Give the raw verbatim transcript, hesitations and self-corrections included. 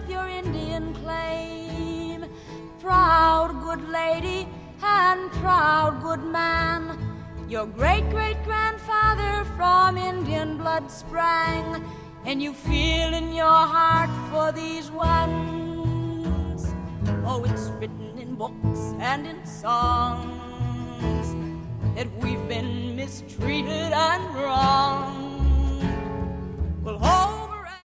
of your Indian claim. Proud good lady and proud good man, your great-great-grandfather from Indian blood sprang, and you feel in your heart for these ones. Oh, it's written in books and in songs that we've been mistreated and